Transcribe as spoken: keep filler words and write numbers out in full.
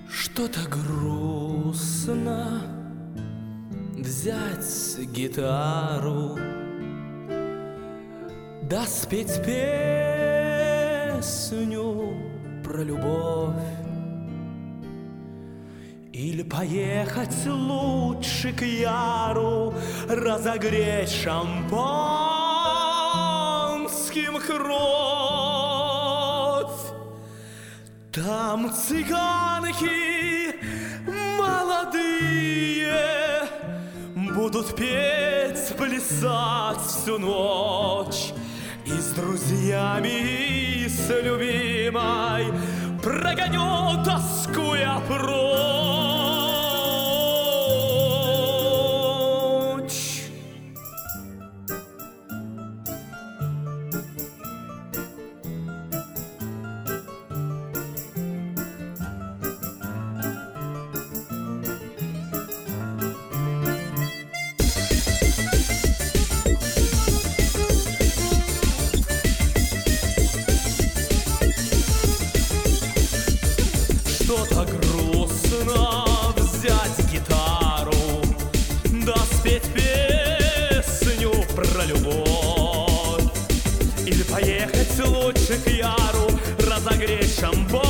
Что-то грустно взять гитару, да спеть песню про любовь. Или поехать лучше к Яру, разогреть шампанским кровь. Там цыганки молодые будут петь, плясать всю ночь, и с друзьями, и с любимой прогоню тоску я прочь. Что-то грустно взять гитару, да спеть песню про любовь. Или поехать лучше к Яру, разогреть шампанским